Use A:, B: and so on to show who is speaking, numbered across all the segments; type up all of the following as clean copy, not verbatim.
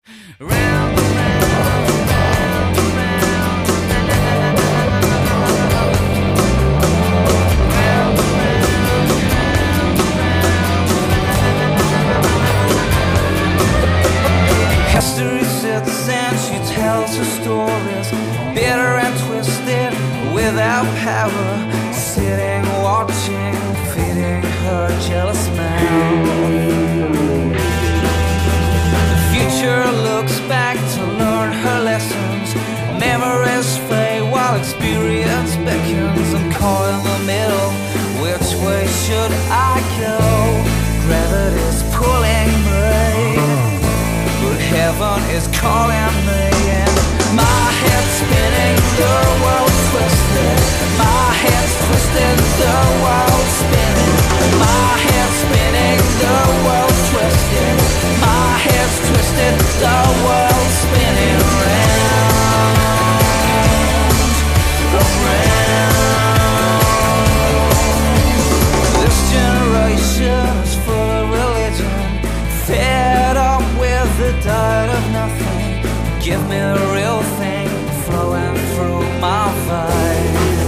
A: Round and history sits and she tells her stories, bitter and twisted, without power, sitting, watching, feeding her jealous mind. The future looks back to learn her lessons. Memories fade while experience beckons. I'm caught in the middle. Which way should I go? Gravity's pulling me, but heaven is calling me, and my head's spinning, the world's twisted. My head's twisted, the world's spinning. My head's spinning, the world's twisted. My head's twisted, the world's spinning round, around. This generation is full of religion, fed up with the diet of nothing. Give me the real thing flowing through my veins.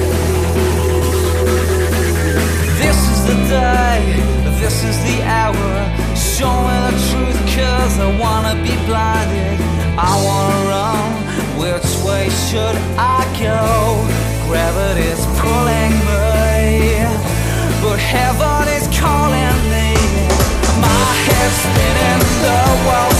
A: This is the day, this is the hour. Show me the truth, cause I wanna be blinded. I wanna run, which way should I go? Gravity's pulling me, but heaven is calling me. My head's spinning, the world